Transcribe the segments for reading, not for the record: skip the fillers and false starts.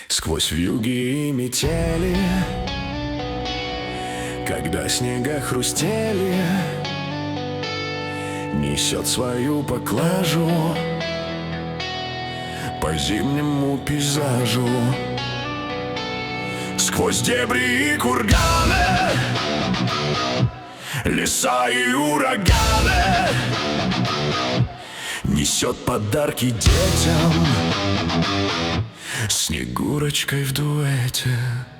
Сквозь вьюги и метели, когда снега хрустели, несет свою поклажу по зимнему пейзажу. Сквозь дебри и курганы, леса и ураганы, несет подарки детям Снегурочкой в дуэте.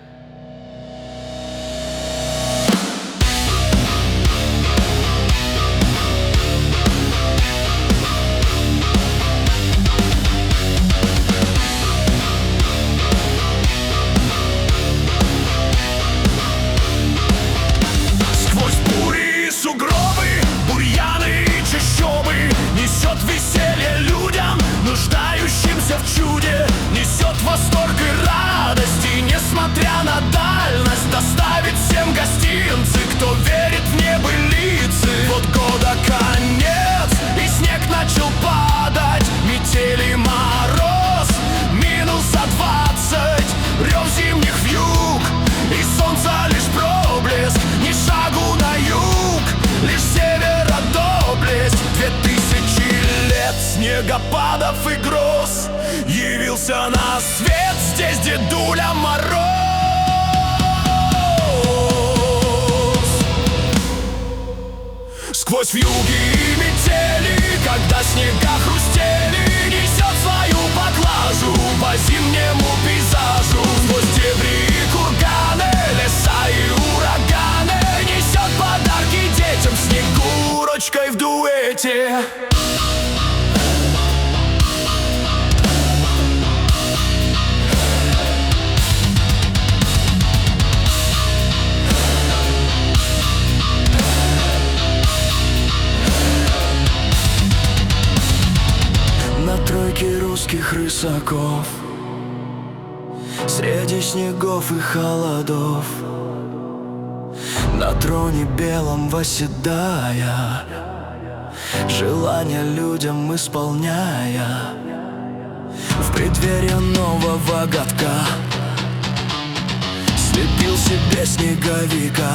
Сквозь бури и сугробы, бурьяны и чащобы, несет веселье людям, нуждающимся в чуде, несет восторг и радость, и несмотря на дальность, доставит всем гостинцы, кто верит в небылицы. Вот года конец, и снег начал падать, метели мороз, минус за 20, рев зимних вьюг, и солнца лишь проблеск, ни шагу на юг, лишь севера доблесть. 2000 лет снегопадов и гроз, явился на свет здесь Дедуля Мороз. Сквозь вьюги и метели, когда снега хрустели, несет свою поклажу по зимнему пейзажу. Сквозь дебри и курганы, леса и ураганы, несет подарки детям Снегурочкой в дуэте. На тройке русских рысаков, среди снегов и холодов, на троне белом восседая, желания людям исполняя, в преддверии нового годка слепил себе снеговика,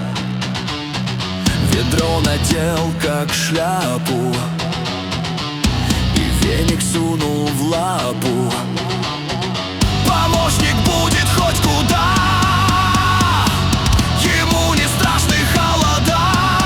ведро надел как шляпу, веник сунул в лапу. Помощник будет хоть куда, ему не страшны холода,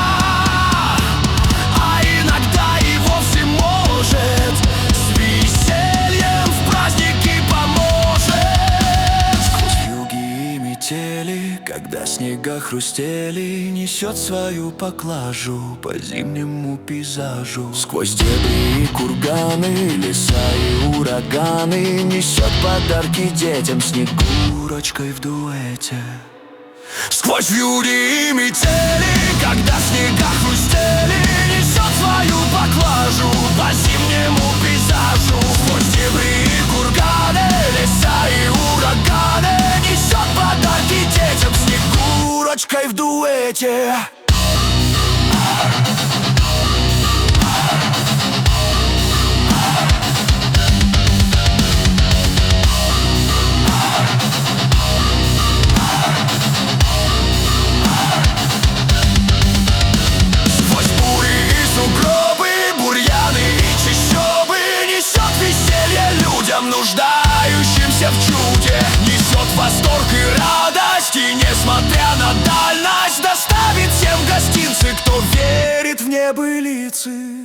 а иногда и вовсе может с весельем в праздники поможет. Сквозь вьюги и метели, когда снега хрустели, несет свою поклажу по зимнему пейзажу. Сквозь дебри и курганы, леса и ураганы, несет подарки детям Снегурочкой в дуэте. Сквозь вьюги и метели, когда снега хрустели, несет свою поклажу по зимнему пейзажу. Сквозь дебри и курганы, леса и ураганы, несет подарки детям Снегурочкой в дуэте. Нуждающимся в чуде, несет восторг и радость, и несмотря на дальность, доставит всем гостинцы, кто верит в небылицы.